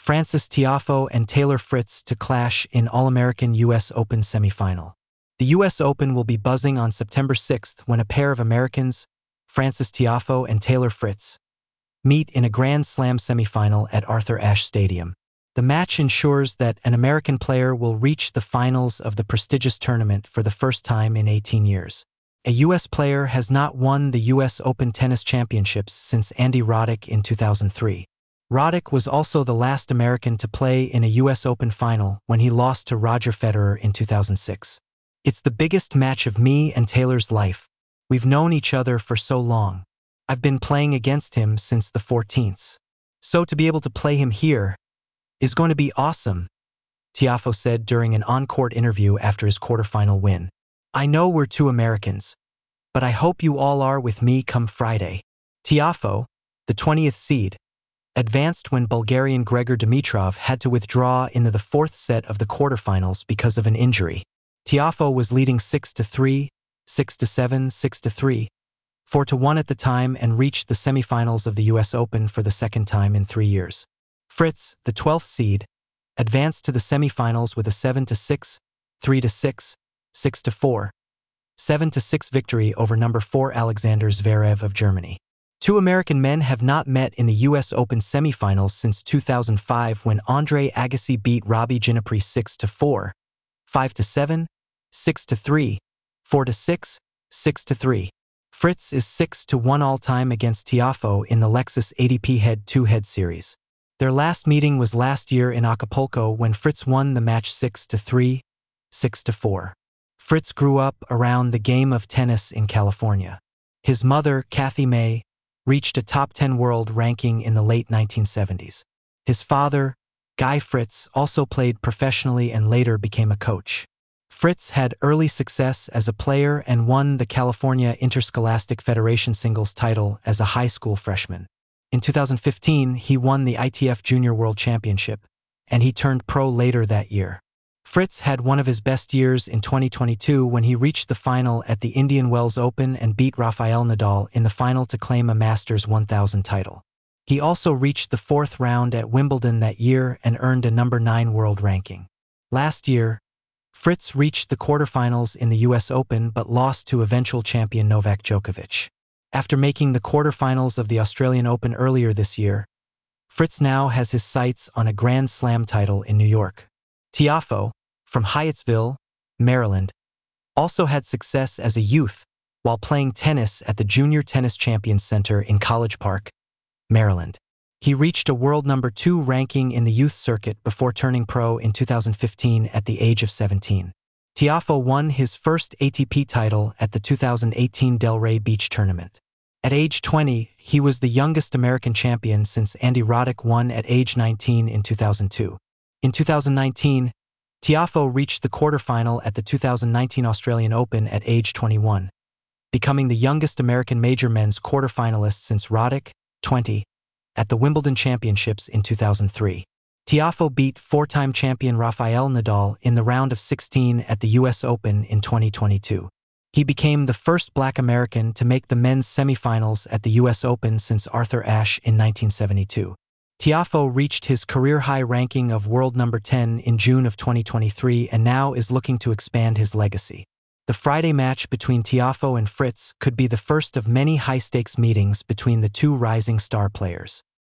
Frances Tiafoe and Taylor Fritz to clash in All-American U.S. Open semifinal. The U.S. Open will be buzzing on September 6th when a pair of Americans, Frances Tiafoe and Taylor Fritz, meet in a Grand Slam semifinal at Arthur Ashe Stadium. The match ensures that an American player will reach the finals of the prestigious tournament for the first time in 18 years. A U.S. player has not won the U.S. Open tennis championships since Andy Roddick in 2003. Roddick was also the last American to play in a U.S. Open final when he lost to Roger Federer in 2006. It's the biggest match of me and Taylor's life. We've known each other for so long. I've been playing against him since the 14th. So to be able to play him here is going to be awesome, Tiafoe said during an on-court interview after his quarterfinal win. I know we're two Americans, but I hope you all are with me come Friday. Tiafoe, the 20th seed, advanced when Bulgarian Gregor Dimitrov had to withdraw into the fourth set of the quarterfinals because of an injury. Tiafoe was leading 6-3, 6-7, 6-3, 4-1 at the time and reached the semifinals of the U.S. Open for the second time in 3 years. Fritz, the 12th seed, advanced to the semifinals with a 7-6, 3-6, 6-4, 7-6 victory over number 4 Alexander Zverev of Germany. Two American men have not met in the U.S. Open semifinals since 2005 when Andre Agassi beat Robbie Ginepri 6-4, 5-7, 6-3, 4-6, 6-3. Fritz is 6-1 all-time against Tiafoe in the Lexus ADP Head-to-Head series. Their last meeting was last year in Acapulco when Fritz won the match 6-3, 6-4. Fritz grew up around the game of tennis in California. His mother, Kathy May, reached a top 10 world ranking in the late 1970s. His father, Guy Fritz, also played professionally and later became a coach. Fritz had early success as a player and won the California Interscholastic Federation singles title as a high school freshman. In 2015, he won the ITF Junior World Championship, and he turned pro later that year. Fritz had one of his best years in 2022 when he reached the final at the Indian Wells Open and beat Rafael Nadal in the final to claim a Masters 1000 title. He also reached the fourth round at Wimbledon that year and earned a number 9 world ranking. Last year, Fritz reached the quarterfinals in the U.S. Open but lost to eventual champion Novak Djokovic. After making the quarterfinals of the Australian Open earlier this year, Fritz now has his sights on a Grand Slam title in New York. Tiafoe, from Hyattsville, Maryland, also had success as a youth while playing tennis at the Junior Tennis Champions Center in College Park, Maryland. He reached a world number 2 ranking in the youth circuit before turning pro in 2015 at the age of 17. Tiafoe won his first ATP title at the 2018 Delray Beach Tournament. At age 20, he was the youngest American champion since Andy Roddick won at age 19 in 2002. In 2019, Tiafoe reached the quarterfinal at the 2019 Australian Open at age 21, becoming the youngest American major men's quarterfinalist since Roddick, 20, at the Wimbledon Championships in 2003. Tiafoe beat 4-time champion Rafael Nadal in the round of 16 at the U.S. Open in 2022. He became the first Black American to make the men's semifinals at the U.S. Open since Arthur Ashe in 1972. Tiafoe reached his career-high ranking of world number 10 in June of 2023 and now is looking to expand his legacy. The Friday match between Tiafoe and Fritz could be the first of many high-stakes meetings between the two rising star players.